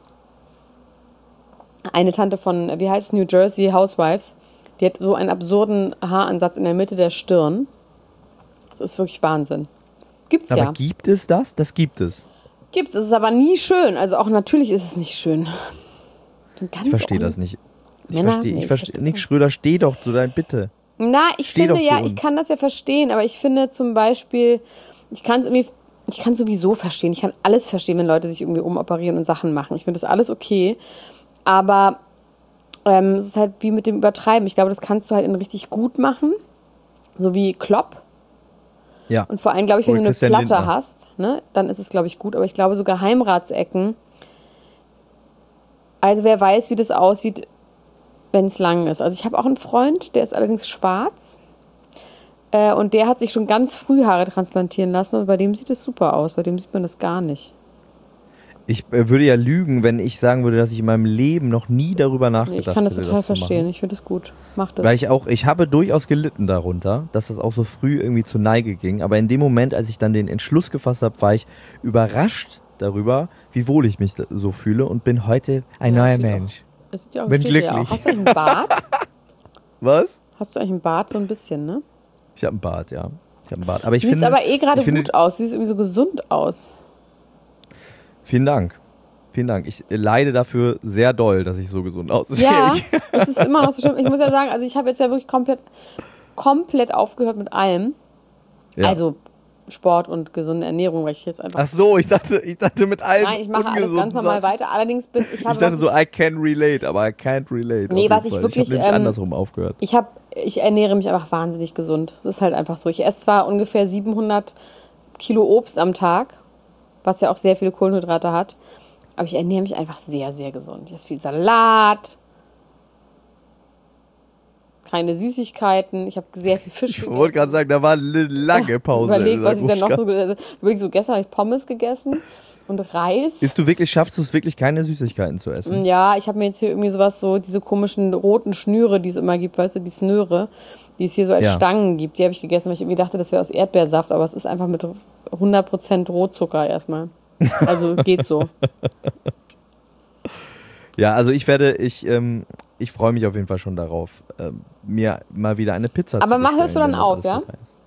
eine Tante von, wie heißt es, New Jersey Housewives, die hat so einen absurden Haaransatz in der Mitte der Stirn. Das ist wirklich Wahnsinn. Gibt's Aber ja. gibt es das? Das gibt es. Gibt's, es ist aber nie schön. Also auch natürlich ist es nicht schön. Ich verstehe das nicht. Männer? Nee, Ich ich verstehe. versteh's Nick auch. Schröder, steh doch zu deinem Bitte. Na, ich Steh finde doch ja, zu ich uns. kann das ja verstehen, aber ich finde zum Beispiel, ich kann sowieso verstehen, ich kann alles verstehen, wenn Leute sich irgendwie umoperieren und Sachen machen. Ich finde das alles okay, aber es ist halt wie mit dem Übertreiben. Ich glaube, das kannst du halt in richtig gut machen, so wie Klopp. Ja. Und vor allem, glaube ich, wenn Oder du eine Christian Platte Lindner. hast, ne, dann ist es, glaube ich, gut. Aber ich glaube, so Geheimratsecken, also wer weiß, wie das aussieht, wenn es lang ist. Also ich habe auch einen Freund, der ist allerdings schwarz. Und der hat sich schon ganz früh Haare transplantieren lassen. Und bei dem sieht es super aus. Bei dem sieht man das gar nicht. Ich würde ja lügen, wenn ich sagen würde, dass ich in meinem Leben noch nie darüber Nee, nachgedacht ich kann das hätte, total zu machen. verstehen. Ich finde das gut. Mach das. Weil ich habe durchaus gelitten darunter, dass das auch so früh irgendwie zur Neige ging. Aber in dem Moment, als ich dann den Entschluss gefasst habe, war ich überrascht darüber, wie wohl ich mich so fühle und bin heute ein Ja, neuer sieht auch- Mensch. Das sieht ja auch, bin steht hier glücklich. auch. Hast du eigentlich einen Bart? Was? Hast du eigentlich einen Bart? So ein bisschen, ne? Ich habe einen Bart, ja. Ich habe einen Bart. Aber ich Du siehst finde, aber gerade ich finde- gut aus. Du siehst irgendwie so gesund aus. Vielen Dank. Vielen Dank. Ich leide dafür sehr doll, dass ich so gesund aussehe. Ja, es ist immer noch so schlimm. Ich muss ja sagen, also ich habe jetzt ja wirklich komplett aufgehört mit allem. Ja. Also Sport und gesunde Ernährung, weil ich jetzt einfach... Ach so, ich dachte mit allem. Nein, ich mache alles ganz normal weiter. Allerdings bin ich... Ich dachte so, I can relate, aber I can't relate. Nee, auf was jeden ich Fall. wirklich, Ich habe nämlich andersrum aufgehört. Ich ernähre mich einfach wahnsinnig gesund. Das ist halt einfach so. Ich esse zwar ungefähr 700 Kilo Obst am Tag, was ja auch sehr viele Kohlenhydrate hat, aber ich ernähre mich einfach sehr, sehr gesund. Ich esse viel Salat. keine Süßigkeiten. Ich habe sehr viel Fisch gegessen. Ich wollte gerade sagen, da war eine lange Pause. Überleg, was ich denn noch so... so gestern habe ich Pommes gegessen und Reis. Schaffst du es wirklich, keine Süßigkeiten zu essen? Ja, ich habe mir jetzt hier irgendwie sowas, so diese komischen roten Schnüre, die es immer gibt, weißt du, die Snöre, die es hier so als Stangen gibt, die habe ich gegessen, weil ich irgendwie dachte, das wäre aus Erdbeersaft, aber es ist einfach mit 100% Rotzucker erstmal. Also geht so. Ja, also ich freue mich auf jeden Fall schon darauf, mir mal wieder eine Pizza zu bestellen. Aber hörst du dann auf, ja?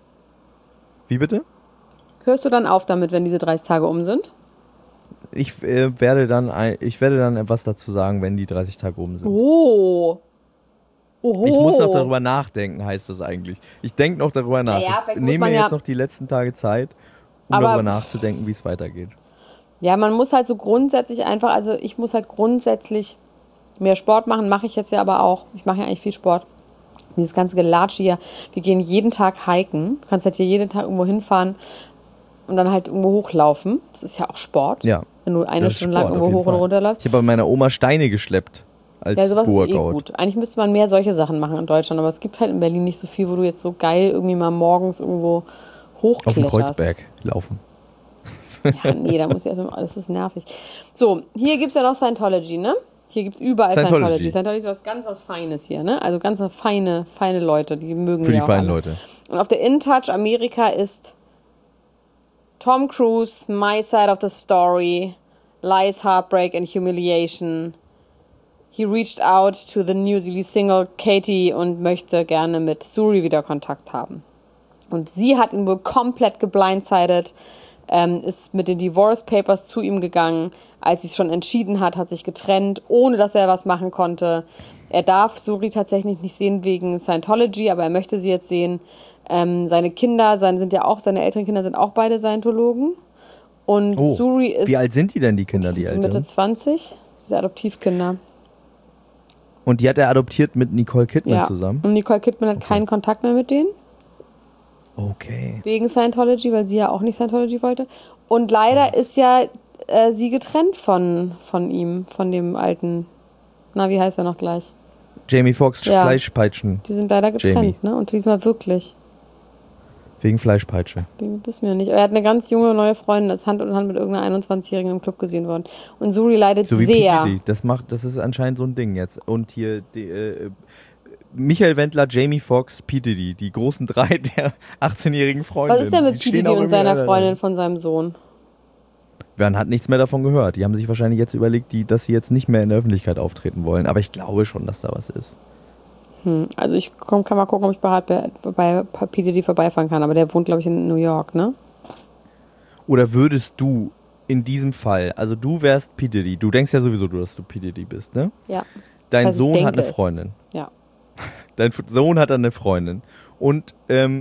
Wie bitte? Hörst du dann auf damit, wenn diese 30 Tage um sind? Ich werde dann etwas dazu sagen, wenn die 30 Tage um sind. Oh. Ich muss noch darüber nachdenken, heißt das eigentlich. Ich denke noch darüber nach. Naja, ich nehme mir jetzt noch die letzten Tage Zeit, um darüber nachzudenken, wie es weitergeht. Ja, man muss halt so grundsätzlich einfach, also ich muss halt grundsätzlich mehr Sport machen, mache ich jetzt ja aber auch. Ich mache ja eigentlich viel Sport. Dieses ganze Gelatsche hier, wir gehen jeden Tag hiken. Du kannst halt hier jeden Tag irgendwo hinfahren und dann halt irgendwo hochlaufen. Das ist ja auch Sport. Ja. Wenn du eine Stunde lang irgendwo hoch und runter läufst. Ich habe bei meiner Oma Steine geschleppt als sowas Workout. Ist gut. Eigentlich müsste man mehr solche Sachen machen in Deutschland, aber es gibt halt in Berlin nicht so viel, wo du jetzt so geil irgendwie mal morgens irgendwo hochkletterst. Auf dem Kreuzberg laufen. Ja, nee, da muss ich erstmal, das ist nervig. So, hier gibt es ja noch Scientology, ne? Hier gibt es überall Scientology. Scientology ist was ganz was Feines hier, ne? Also ganz feine Leute, die mögen für die auch feinen alle. Leute. Und auf der InTouch Amerika ist Tom Cruise, My Side of the Story, Lies, Heartbreak and Humiliation. He reached out to the newly single Katie und möchte gerne mit Suri wieder Kontakt haben. Und sie hat ihn wohl komplett geblindsided, ist mit den Divorce Papers zu ihm gegangen. Als sie es schon entschieden hat, hat sich getrennt, ohne dass er was machen konnte. Er darf Suri tatsächlich nicht sehen wegen Scientology, aber er möchte sie jetzt sehen. Seine Kinder, seine älteren Kinder sind auch beide Scientologen. Und Suri ist... Wie alt sind die denn, die Kinder, die Älteren? Mitte 20, diese Adoptivkinder. Und die hat er adoptiert mit Nicole Kidman zusammen? Und Nicole Kidman hat keinen Kontakt mehr mit denen. Okay. Wegen Scientology, weil sie ja auch nicht Scientology wollte. Und leider ist ja sie getrennt von ihm, von dem alten, wie heißt er noch gleich? Jamie Foxx, Fleischpeitschen. Die sind leider getrennt, ne? Und diesmal wirklich. Wegen Fleischpeitsche. Wissen wir nicht. Er hat eine ganz junge neue Freundin, ist Hand in Hand mit irgendeiner 21-Jährigen im Club gesehen worden. Und Suri leidet so wie sehr. PDD. Das ist anscheinend so ein Ding jetzt. Und hier Michael Wendler, Jamie Foxx, P. Diddy, die großen drei der 18-jährigen Freunde. Was ist denn mit P. Diddy und seiner Freundin von seinem Sohn? Man hat nichts mehr davon gehört. Die haben sich wahrscheinlich jetzt überlegt, dass sie jetzt nicht mehr in der Öffentlichkeit auftreten wollen. Aber ich glaube schon, dass da was ist. Also ich kann mal gucken, ob ich bei P. Diddy vorbeifahren kann. Aber der wohnt, glaube ich, in New York, ne? Oder würdest du in diesem Fall, also du wärst P. Diddy, du denkst ja sowieso, dass du P. Diddy bist, ne? Ja. Dein Sohn hat eine Freundin. Ja. Dein Sohn hat eine Freundin. Und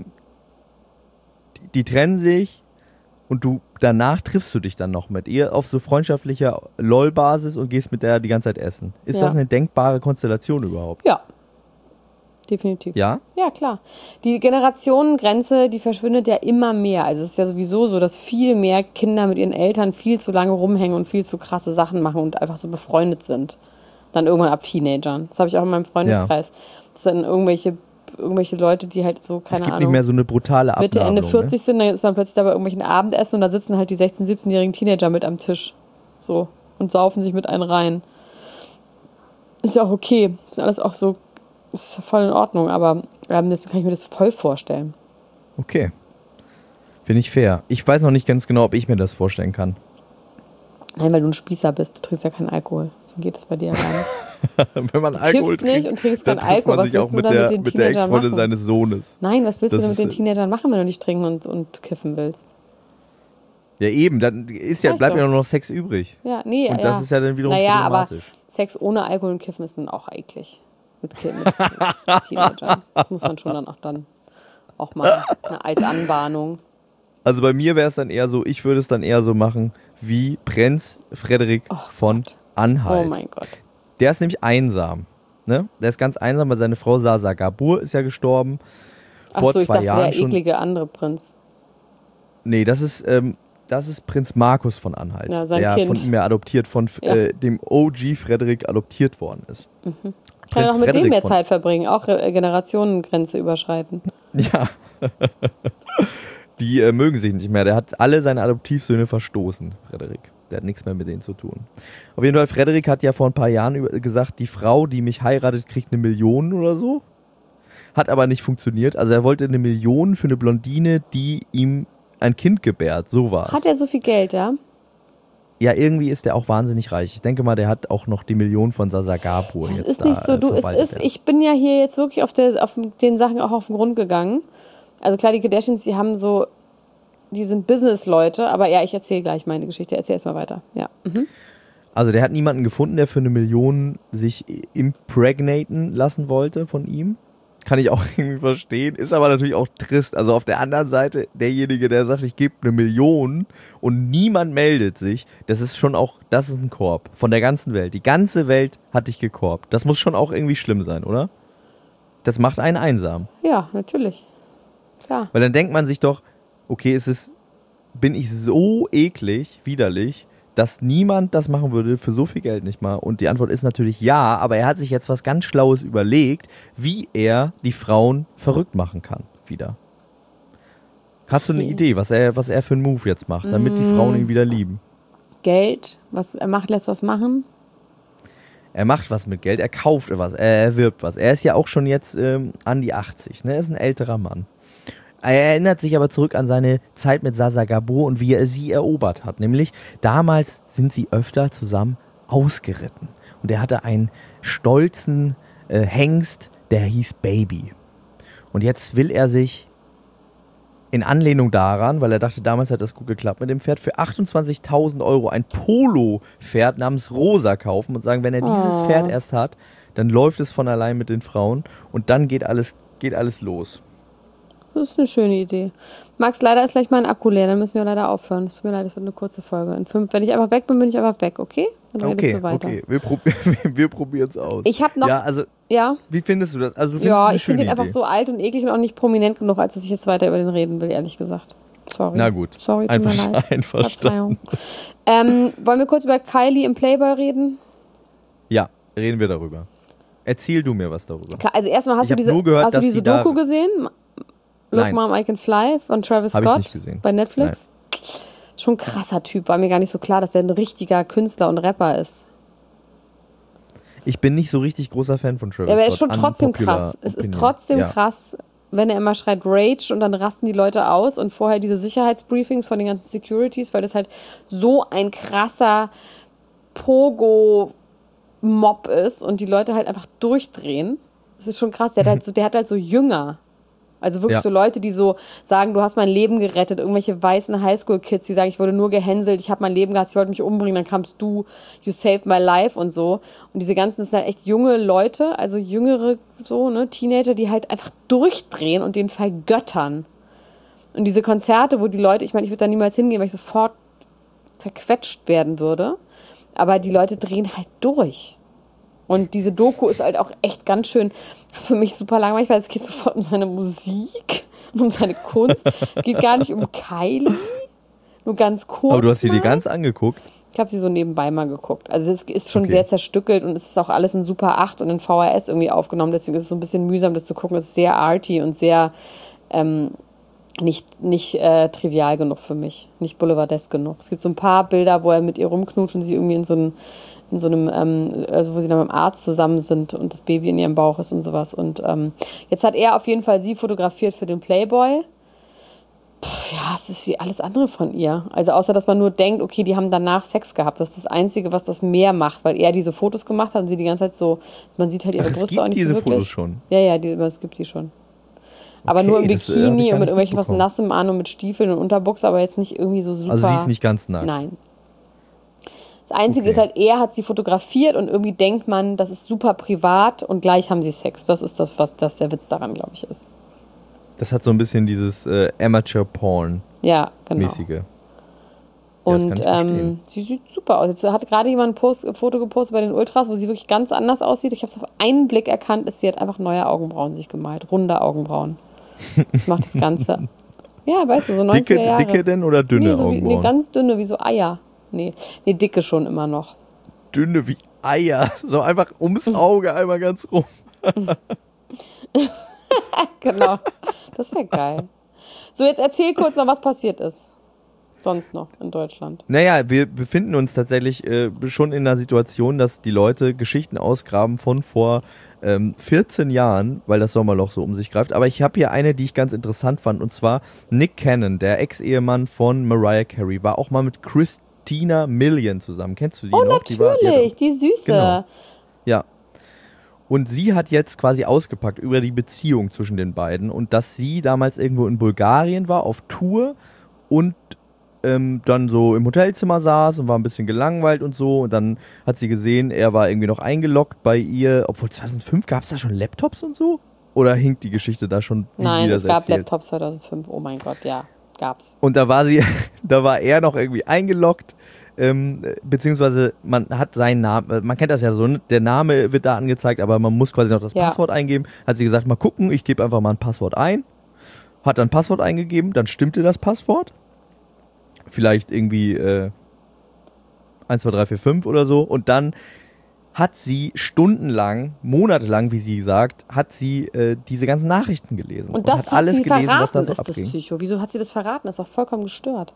die trennen sich und danach triffst du dich dann noch mit ihr auf so freundschaftlicher LOL-Basis und gehst mit der die ganze Zeit essen. Ist das eine denkbare Konstellation überhaupt? Ja. Definitiv. Ja? Ja, klar. Die Generationengrenze, die verschwindet ja immer mehr. Also es ist ja sowieso so, dass viel mehr Kinder mit ihren Eltern viel zu lange rumhängen und viel zu krasse Sachen machen und einfach so befreundet sind. Dann irgendwann ab Teenagern. Das habe ich auch in meinem Freundeskreis. Ja. Das sind irgendwelche Leute, die halt so, keine Ahnung. Es gibt nicht mehr so eine brutale Abnabelung. Mitte, Ende 40 sind, dann ist man plötzlich da bei irgendwelchen Abendessen und da sitzen halt die 16-, 17-jährigen Teenager mit am Tisch. So. Und saufen sich mit einem rein. Ist ja auch okay. Das ist alles auch so, ist ja voll in Ordnung, aber das kann ich mir das voll vorstellen. Okay. Finde ich fair. Ich weiß noch nicht ganz genau, ob ich mir das vorstellen kann. Nein, weil du ein Spießer bist. Du trinkst ja keinen Alkohol. So geht das bei dir ja gar nicht. Wenn man Alkohol trinkt, nicht und trinkst keinen Alkohol, was willst du dann mit den Teenagern der Ex-Freundin seines Sohnes. Nein, was willst du denn mit den Teenagern machen, wenn du nicht trinken und kiffen willst? Ja eben, dann bleibt ja nur noch Sex übrig. Ja, nee, und das ist ja dann wiederum problematisch. Aber Sex ohne Alkohol und Kiffen ist dann auch eklig. Mit Teenagern. Das muss man schon dann auch machen. Als Anbahnung. Also bei mir wäre es dann eher so, ich würde es dann eher so machen wie Prinz Frederik von Anhalt. Oh mein Gott. Der ist nämlich einsam. Ne? Der ist ganz einsam, weil seine Frau Sasa Gabor ist ja gestorben. Vor 2 Jahren der schon. eklige andere Prinz. Nee, das ist Das ist Prinz Markus von Anhalt, Ja, sein der Kind. von ihm ja adoptiert, von dem OG Frederik adoptiert worden ist. Kann er auch mit dem Frederik mehr von- Zeit verbringen, auch Generationengrenze überschreiten. Ja. Die mögen sich nicht mehr. Der hat alle seine Adoptivsöhne verstoßen, Frederik. Der hat nichts mehr mit denen zu tun. Auf jeden Fall, Frederik hat ja vor ein paar Jahren gesagt, die Frau, die mich heiratet, kriegt 1 Million oder so. Hat aber nicht funktioniert. Also er wollte 1 Million für eine Blondine, die ihm ein Kind gebärt. So war's. Hat er so viel Geld, ja? Ja, irgendwie ist der auch wahnsinnig reich. Ich denke mal, der hat auch noch die Million von Sasa Gabor. Es jetzt ist da, nicht so, verwaltet er. ich bin ja hier jetzt wirklich auf den Sachen auch auf den Grund gegangen. Also klar, die Kardashians, die sind Business-Leute, aber ja, ich erzähle gleich meine Geschichte. Erzähl erst mal weiter. Ja. Also der hat niemanden gefunden, der für 1 Million sich impregnaten lassen wollte von ihm. Kann ich auch irgendwie verstehen. Ist aber natürlich auch trist. Also auf der anderen Seite, derjenige, der sagt, ich gebe 1 Million und niemand meldet sich, das ist ein Korb von der ganzen Welt. Die ganze Welt hat dich gekorbt. Das muss schon auch irgendwie schlimm sein, oder? Das macht einen einsam. Ja, natürlich. Klar. Weil dann denkt man sich doch, okay, bin ich so eklig, widerlich, dass niemand das machen würde für so viel Geld nicht mal. Und die Antwort ist natürlich ja, aber er hat sich jetzt was ganz Schlaues überlegt, wie er die Frauen verrückt machen kann wieder. Hast du eine Idee, was er für einen Move jetzt macht, damit die Frauen ihn wieder lieben? Geld, lässt was machen. Er macht was mit Geld, er kauft was, er erwirbt was. Er ist ja auch schon jetzt an die 80, ne? Er ist ein älterer Mann. Er erinnert sich aber zurück an seine Zeit mit Sasa Gabor und wie er sie erobert hat. Nämlich, damals sind sie öfter zusammen ausgeritten. Und er hatte einen stolzen Hengst, der hieß Baby. Und jetzt will er sich in Anlehnung daran, weil er dachte, damals hat das gut geklappt mit dem Pferd, für 28.000 € ein Polo-Pferd namens Rosa kaufen und sagen, wenn er dieses Pferd erst hat, dann läuft es von allein mit den Frauen und dann geht alles los. Das ist eine schöne Idee. Max, leider ist gleich mein Akku leer, dann müssen wir leider aufhören. Es tut mir leid, das wird eine kurze Folge. Wenn ich einfach weg bin, bin ich einfach weg, okay? Dann redest du weiter. Okay, wir probieren es aus. Ich habe noch... Ja, also, Ja? wie findest du das? Also, du findest Ja, es eine ich finde schöne den einfach Idee. so alt und eklig und auch nicht prominent genug, als dass ich jetzt weiter über den reden will, ehrlich gesagt. Sorry. Na gut. Sorry, tut mir leid. Einverstanden. Wollen wir kurz über Kylie im Playboy reden? Ja, reden wir darüber. Erzähl du mir was darüber. Klar, also erstmal hast Ich du hab nur gehört, hast du dass diese sie da- Doku gesehen? Look Nein. Mom, I Can Fly von Travis Hab ich Scott nicht gesehen. bei Netflix. Schon ein krasser Typ, war mir gar nicht so klar, dass er ein richtiger Künstler und Rapper ist. Ich bin nicht so richtig großer Fan von Travis Ja, aber er Scott. ist schon trotzdem Unpopular krass. Es ist opinion. trotzdem Ja. krass, wenn er immer schreit Rage und dann rasten die Leute aus und vorher diese Sicherheitsbriefings von den ganzen Securities, weil das halt so ein krasser Pogo-Mob ist und die Leute halt einfach durchdrehen. Das ist schon krass. Der hat halt so Jünger. Also wirklich Ja. so Leute, die so sagen, du hast mein Leben gerettet. Irgendwelche weißen Highschool-Kids, die sagen, ich wurde nur gehänselt, ich habe mein Leben gehasst, ich wollte mich umbringen, dann kamst du, you saved my life und so. Und diese ganzen, das sind halt echt junge Leute, also jüngere so, ne, Teenager, die halt einfach durchdrehen und den vergöttern. Und diese Konzerte, wo die Leute, ich meine, ich würde da niemals hingehen, weil ich sofort zerquetscht werden würde. Aber die Leute drehen halt durch. Und diese Doku ist halt auch echt ganz schön für mich super langweilig, weil es geht sofort um seine Musik und um seine Kunst. Es geht gar nicht um Kylie, nur ganz kurz. Aber du hast sie dir mal. ganz angeguckt. Ich habe sie so nebenbei mal geguckt. Also es ist schon Okay. sehr zerstückelt und es ist auch alles in Super 8 und in VHS irgendwie aufgenommen. Deswegen ist es so ein bisschen mühsam, das zu gucken. Es ist sehr arty und sehr nicht trivial genug für mich. Nicht boulevardesk genug. Es gibt so ein paar Bilder, wo er mit ihr rumknutscht und sie irgendwie in so einem also wo sie dann mit dem Arzt zusammen sind und das Baby in ihrem Bauch ist und sowas. Und jetzt hat er auf jeden Fall sie fotografiert für den Playboy. Ja, es ist wie alles andere von ihr. Also außer, dass man nur denkt, okay, die haben danach Sex gehabt. Das ist das Einzige, was das mehr macht, weil er diese Fotos gemacht hat und sie die ganze Zeit so, man sieht halt ihre Ach, es Brüste gibt auch nicht diese so wirklich. Fotos schon. Ja, es gibt die schon. Aber Okay, nur im das, hab ich Bikini gar und nicht mit irgendwelchen was mitbekommen. Nassem an und mit Stiefeln und Unterbuchs, aber jetzt nicht irgendwie so super. Also sie ist nicht ganz nackt. Nein. Das Einzige Okay. ist halt, er hat sie fotografiert und irgendwie denkt man, das ist super privat und gleich haben sie Sex. Das ist das, was das der Witz daran, glaube ich, ist. Das hat so ein bisschen dieses Amateur-Porn-mäßige. Ja, genau. das kann Und ich verstehen. sie sieht super aus. Jetzt hat gerade jemand ein Foto gepostet bei den Ultras, wo sie wirklich ganz anders aussieht. Ich habe es auf einen Blick erkannt, sie hat einfach neue Augenbrauen sich gemalt. Runde Augenbrauen. Das macht das Ganze Ja, weißt du, so 90er Jahre. Dicke denn oder dünne Augenbrauen? Ganz dünne, wie so Eier. Nee, dicke schon immer noch. Dünne wie Eier. So einfach ums Auge einmal ganz rum. Genau. Das wäre geil. So, jetzt erzähl kurz noch, was passiert ist. Sonst noch in Deutschland. Naja, wir befinden uns tatsächlich schon in einer Situation, dass die Leute Geschichten ausgraben von vor 14 Jahren, weil das Sommerloch so um sich greift. Aber ich habe hier eine, die ich ganz interessant fand. Und zwar Nick Cannon, der Ex-Ehemann von Mariah Carey, war auch mal mit Christina Milian zusammen. Kennst du die noch? Natürlich, die Süße. Genau. Ja. Und sie hat jetzt quasi ausgepackt über die Beziehung zwischen den beiden und dass sie damals irgendwo in Bulgarien war, auf Tour und dann so im Hotelzimmer saß und war ein bisschen gelangweilt und so. Und dann hat sie gesehen, er war irgendwie noch eingeloggt bei ihr. Obwohl 2005 gab es da schon Laptops und so? Oder hinkt die Geschichte da schon? Nein, es gab Laptops 2005. Oh mein Gott, ja, gab's. Und da war er noch irgendwie eingeloggt. Beziehungsweise man hat seinen Namen, man kennt das ja so, ne? Der Name wird da angezeigt, aber man muss quasi noch das Passwort eingeben. Hat sie gesagt, mal gucken, ich gebe einfach mal ein Passwort ein. Hat dann Passwort eingegeben, dann stimmte das Passwort. Vielleicht irgendwie 1, 2, 3, 4, 5 oder so. Und dann hat sie stundenlang, monatelang, wie sie sagt, hat sie diese ganzen Nachrichten gelesen. Und das hat alles sie gelesen, verraten, was da so ist abging. das Psycho. Wieso hat sie das verraten? Das ist doch vollkommen gestört.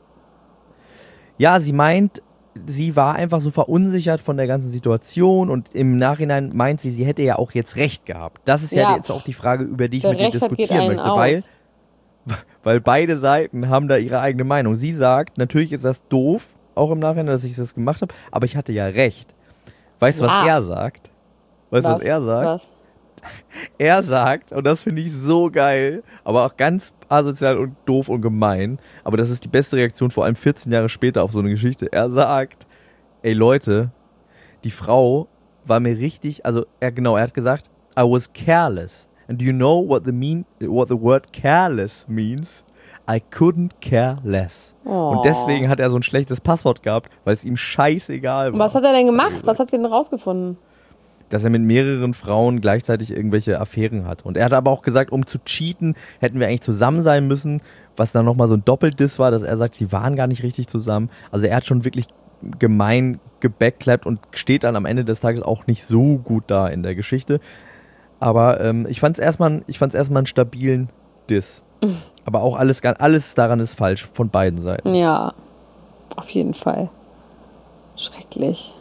Ja, sie meint, sie war einfach so verunsichert von der ganzen Situation und im Nachhinein meint sie hätte ja auch jetzt recht gehabt. Das ist ja jetzt auch die Frage, über die ich mit dir diskutieren möchte, weil beide Seiten haben da ihre eigene Meinung. Sie sagt, natürlich ist das doof, auch im Nachhinein, dass ich das gemacht habe, aber ich hatte ja recht. Weißt du, was er sagt? Weißt du, was er sagt? Was? Er sagt, und das finde ich so geil, aber auch ganz asozial und doof und gemein, aber das ist die beste Reaktion, vor allem 14 Jahre später auf so eine Geschichte. Er sagt, ey Leute, die Frau war mir richtig, also er hat gesagt, I was careless. And do you know what the word careless means? I couldn't care less. Oh. Und deswegen hat er so ein schlechtes Passwort gehabt, weil es ihm scheißegal war. Was hat er denn gemacht? Was hat sie denn rausgefunden? Dass er mit mehreren Frauen gleichzeitig irgendwelche Affären hat. Und er hat aber auch gesagt, um zu cheaten, hätten wir eigentlich zusammen sein müssen, was dann nochmal so ein Doppeldiss war, dass er sagt, sie waren gar nicht richtig zusammen. Also er hat schon wirklich gemein gebackklappt und steht dann am Ende des Tages auch nicht so gut da in der Geschichte. Aber ich fand's erstmal einen stabilen Diss. Aber auch alles daran ist falsch, von beiden Seiten. Ja, auf jeden Fall. Schrecklich.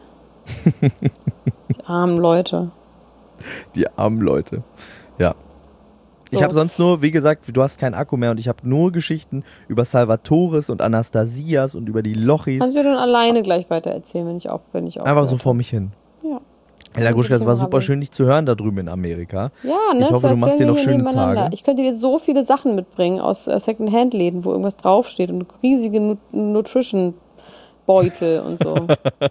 Die armen Leute. Die armen Leute, ja. So. Ich habe sonst nur, wie gesagt, du hast keinen Akku mehr und ich habe nur Geschichten über Salvatores und Anastasias und über die Lochis. Kannst du dann alleine gleich weiter erzählen, wenn ich Einfach so vor mich hin. Ja. Ella Gruschka, es war super schön, dich zu hören da drüben in Amerika. Ja, ne? Ich hoffe, du machst dir noch schöne Tage. Ich könnte dir so viele Sachen mitbringen aus Second-Hand-Läden, wo irgendwas draufsteht und riesige Nutrition-Beutel und so.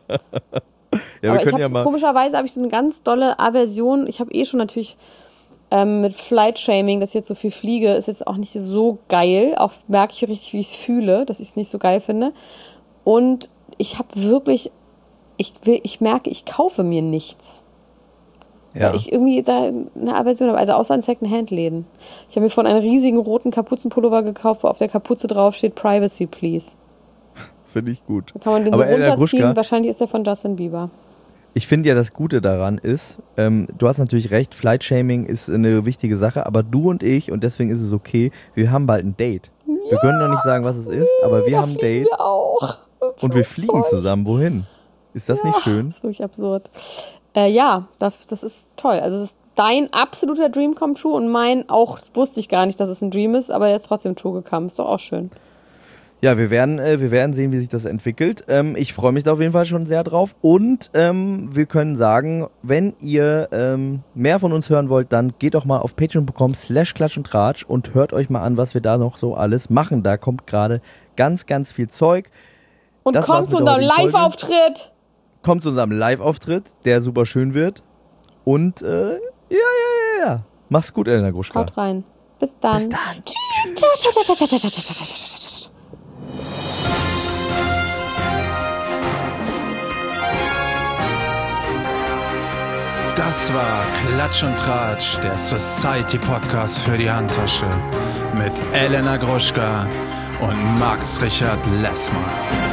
Ja, aber komischerweise habe ich so eine ganz dolle Aversion. Ich habe schon natürlich mit Flight-Shaming, dass ich jetzt so viel fliege, ist jetzt auch nicht so geil. Auch merke ich richtig, wie ich es fühle, dass ich es nicht so geil finde. Und ich habe wirklich... Ich merke, ich kaufe mir nichts. Ja. Weil ich irgendwie da eine Aversion habe, also außer in Second-Hand-Läden. Ich habe mir von einem riesigen roten Kapuzenpullover gekauft, wo auf der Kapuze drauf steht, Privacy, please. Finde ich gut. Da kann man den aber so runterziehen, Gruschka, wahrscheinlich ist der von Justin Bieber. Ich finde ja, das Gute daran ist, du hast natürlich recht, Flight-Shaming ist eine wichtige Sache, aber du und ich, und deswegen ist es okay, wir haben bald ein Date. Ja, wir können noch nicht sagen, was es ist, aber wir haben ein Date. Wir auch. Und wir fliegen zusammen. Wohin? Ist das nicht schön? Das ist wirklich absurd. Ja, das ist toll. Also es ist dein absoluter Dream come true und mein auch, wusste ich gar nicht, dass es ein Dream ist, aber der ist trotzdem true gekommen. Ist doch auch schön. Ja, wir werden sehen, wie sich das entwickelt. Ich freue mich da auf jeden Fall schon sehr drauf. Und wir können sagen, wenn ihr mehr von uns hören wollt, dann geht doch mal auf patreon.com/klatschundtratsch und hört euch mal an, was wir da noch so alles machen. Da kommt gerade ganz, ganz viel Zeug. Und kommt zu unserem Live-Auftritt. Kommt zu unserem Live-Auftritt, der super schön wird. Und ja. Mach's gut, Elena Gruschka. Haut rein. Bis dann. Bis dann. Tschüss. Das war Klatsch und Tratsch, der Society Podcast für die Handtasche. mit Elena Gruschka und Max Richard Lessmann.